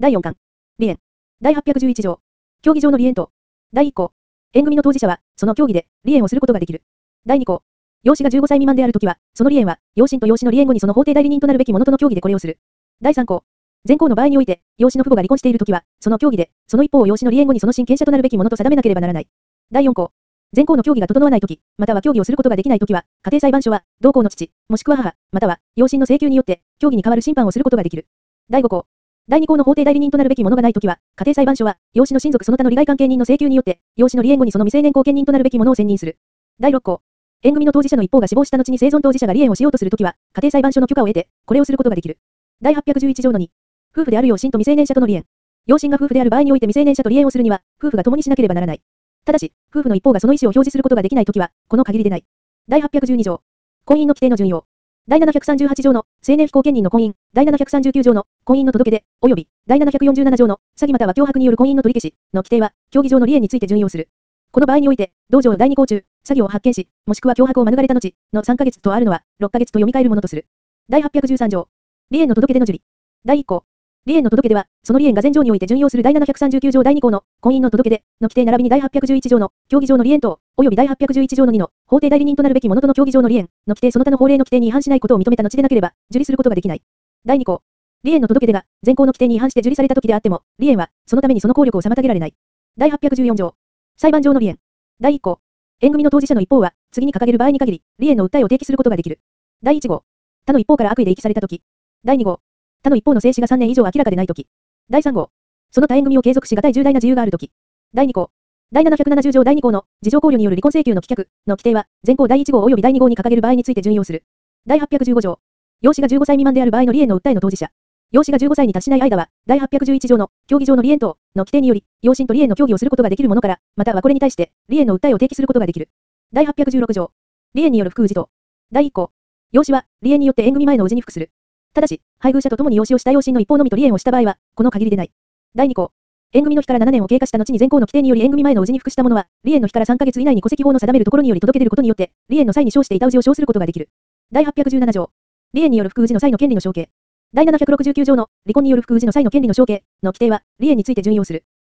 第4巻。離縁。第811条。競技場の離縁と。第1項。縁組の当事者は、その競技で、離縁をすることができる。第2項。養子が15歳未満であるときは、その離縁は、養親と養子の離縁後にその法定代理人となるべき者との協議でこれをする。第3項。前項の場合において、養子の父母が離婚しているときは、その協議で、その一方を養子の離縁後にその親権者となるべき者と定めなければならない。第4項。前項の協議が整わないとき、または協議をすることができないときは、家庭裁判所は、同項の父、もしくは母、または、養親の請求によって、協議に代わる審判をすることができる。第5項。第2項の法定代理人となるべき者がないときは、家庭裁判所は、養子の親族その他の利害関係人の請求によって、養子の離縁後にその未成年後見人となるべき者を選任する。第6項。縁組の当事者の一方が死亡した後に生存当事者が離縁をしようとするときは、家庭裁判所の許可を得て、これをすることができる。第811条の2。夫婦である養親と未成年者との離縁。養親が夫婦である場合において未成年者と離縁をするには、夫婦が共にしなければならない。ただし、夫婦の一方がその意思を表示することができないときは、この限りでない。第812条。婚姻の規定の順用。第738条の成年非後見人の婚姻、第739条の婚姻の届け出、及び第747条の詐欺または脅迫による婚姻の取り消しの規定は、競技場の離縁について順用する。この場合において、同条第2項中、詐欺を発見し、もしくは脅迫を免れた後の3ヶ月とあるのは、6ヶ月と読み替えるものとする。第813条。離縁の届け出の受理。第1項。離縁の届け出は、その離縁が前条において順用する第739条第2項の婚姻の届け出の規定並びに第811条の競技場の離縁等、及び第811条の2の法定代理人となるべき者との競技場の離縁の規定その他の法令の規定に違反しないことを認めた後でなければ、受理することができない。第2項。離縁の届け出が前項の規定に違反して受理された時であっても、離縁はそのためにその効力を妨げられない。第814条。裁判上の離縁。第1項。縁組の当事者の一方は、次に掲げる場合に限り、離縁の訴えを提起することができる。第1号。他の一方から悪意で遺棄された時。第2号。他の一方の生死が3年以上明らかでないとき。第3号。その他縁組を継続し難い重大な自由があるとき。第2項。第770条第2項の事情考慮による離婚請求の棄却の規定は、前項第1号及び第2号に掲げる場合について順用する。第815条。養子が15歳未満である場合の離縁の訴えの当事者。養子が15歳に達しない間は、第811条の競技場の離縁等の規定により、養親と離縁の協議をすることができる者から、またはこれに対して、離縁の訴えを提起することができる。第816条。離縁による不服氏等。第1項。養子は、離縁によって縁組前の氏に服する。ただし、配偶者と共に養子をした養親の一方のみと離縁をした場合は、この限りでない。第2項。縁組の日から7年を経過した後に前項の規定により縁組前の氏に服した者は、離縁の日から3ヶ月以内に戸籍法の定めるところにより届け出ることによって、離縁の際に生していた氏を生することができる。第817条。離縁による不服氏の際の権利の承継。第769条の離婚による不服氏の際の権利の承継の規定は、離縁について順用する。